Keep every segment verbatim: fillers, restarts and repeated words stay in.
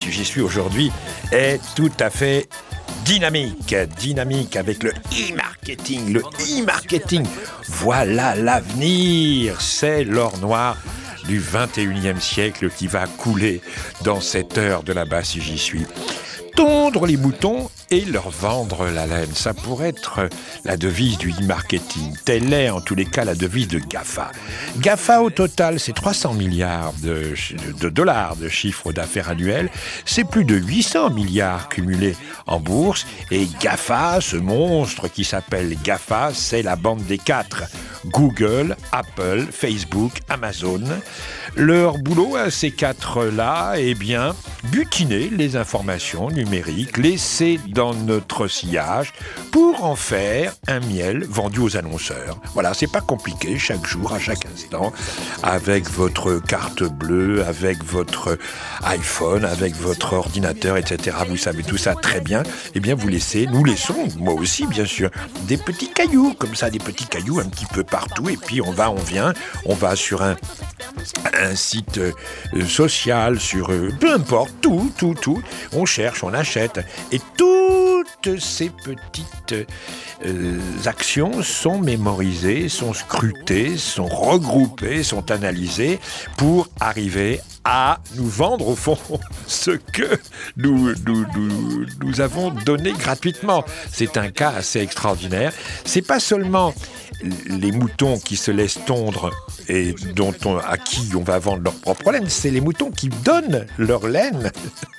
où j'y suis aujourd'hui est tout à fait dynamique. Dynamique avec le e-marketing. Le e-marketing, voilà l'avenir. C'est l'or noir du vingt et unième siècle qui va couler dans cette heure de la basse si j'y suis. Tondre les moutons et leur vendre la laine. Ça pourrait être la devise du e-marketing. Telle est en tous les cas la devise de GAFA. GAFA au total, c'est trois cents milliards de, de dollars de chiffre d'affaires annuel. C'est plus de huit cents milliards cumulés en bourse. Et GAFA, ce monstre qui s'appelle GAFA, c'est la bande des quatre. Google, Apple, Facebook, Amazon. Leur boulot à ces quatre-là, eh bien, butiner les informations numériques laissées dans notre sillage pour en faire un miel vendu aux annonceurs. Voilà, c'est pas compliqué, chaque jour, à chaque instant, avec votre carte bleue, avec votre iPhone, avec votre ordinateur, et cetera. Vous savez tout ça très bien. Eh bien, vous laissez, nous laissons, moi aussi, bien sûr, des petits cailloux, comme ça, des petits cailloux un petit peu partout. Et puis, on va, on vient, on va sur un un site euh, social, sur euh, peu importe, tout, tout, tout. On cherche, on achète. Et toutes ces petites euh, actions sont mémorisées, sont scrutées, sont regroupées, sont analysées pour arriver à nous vendre au fond ce que nous, nous, nous, nous avons donné gratuitement. C'est un cas assez extraordinaire. C'est pas seulement les moutons qui se laissent tondre et dont on, à qui on va vendre leur propre laine, c'est les moutons qui donnent leur laine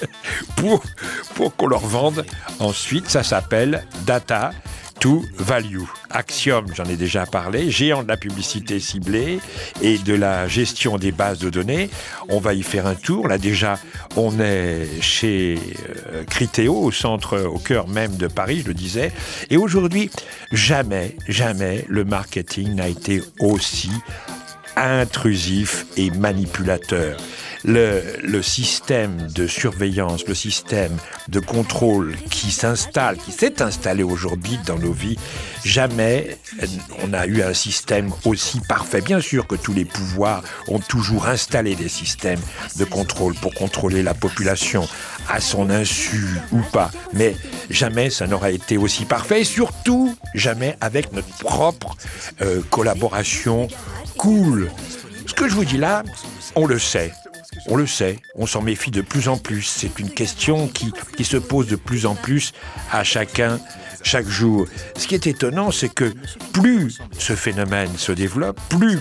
pour, pour qu'on leur vende ensuite. Ça s'appelle data to value. Axiom, j'en ai déjà parlé, géant de la publicité ciblée et de la gestion des bases de données. On va y faire un tour. Là déjà, on est chez euh, Criteo, au centre, au cœur même de Paris, je le disais. Et aujourd'hui, jamais, jamais le marketing n'a été aussi intrusif et manipulateur. Le, le système de surveillance, le système de contrôle qui s'installe, qui s'est installé aujourd'hui dans nos vies, jamais on a eu un système aussi parfait. Bien sûr que tous les pouvoirs ont toujours installé des systèmes de contrôle pour contrôler la population à son insu ou pas, mais jamais ça n'aura été aussi parfait et surtout jamais avec notre propre euh, collaboration cool. Ce que je vous dis là, on le sait. On le sait, on s'en méfie de plus en plus. C'est une question qui, qui se pose de plus en plus à chacun, chaque jour. Ce qui est étonnant, c'est que plus ce phénomène se développe, plus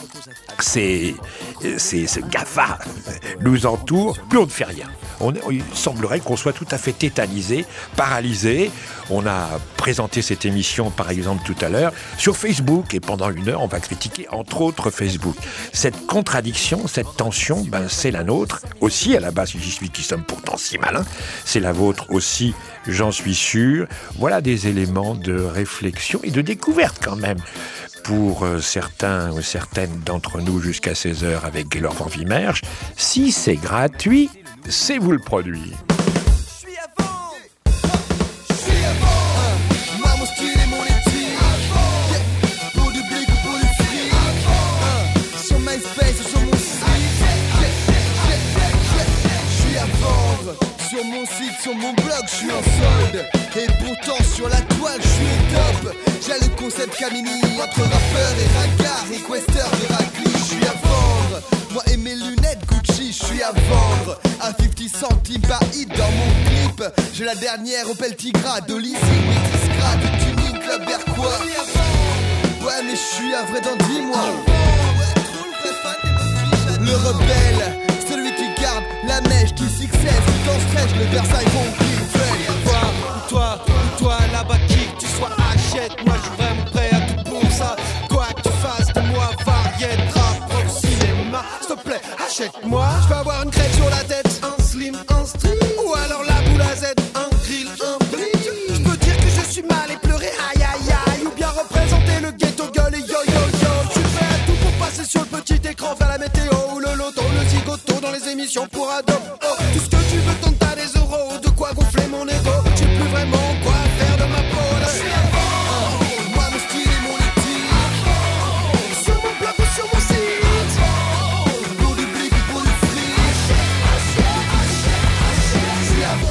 ces, ces, ce GAFA nous entoure, plus on ne fait rien. On, il semblerait qu'on soit tout à fait tétanisé, paralysé. On a présenté cette émission, par exemple, tout à l'heure, sur Facebook. Et pendant une heure, on va critiquer, entre autres, Facebook. Cette contradiction, cette tension, ben, c'est la nôtre. Aussi, à la base, j'y suis, qui sommes pourtant si malins. C'est la vôtre aussi, j'en suis sûr. Voilà des éléments de réflexion et de découverte, quand même, pour certains ou certaines d'entre nous jusqu'à seize heures avec Gaylor Van Vimerge. Si c'est gratuit, c'est vous le produit. Sur mon site, sur mon blog, je suis en solde. Et pourtant sur la toile, je suis au top. J'ai le concept Camini, entre rappeur et ragard, requester de rugby, je suis à vendre. Moi et mes lunettes Gucci, je suis à vendre. À cinquante centimes par hit dans mon clip. J'ai la dernière Opel Tigra, de leasing, Métiscra, de tuning, club Berquois. Ouais mais je suis à vrai dans dix mois. Le rebelle, celui qui garde la mèche, qui succède, tout en stress, le Versailles compris. Toi, ou toi, ou toi là-bas qui que tu sois, achète. Moi je suis vraiment prêt à tout pour ça. Quoi que tu fasses de moi, variette, rap, au cinéma. S'il te plaît, achète-moi. Je peux avoir une crête sur la tête, un slim, un string. Ou alors la boule à Z, un grill, un brick. Je peux dire que je suis mal et pleurer, aïe aïe aïe. Ou bien représenter le ghetto gueule et yo yo yo. Je suis prêt à tout pour passer sur le petit écran, faire la météo ou le loto, le zigoto dans les émissions pour ados.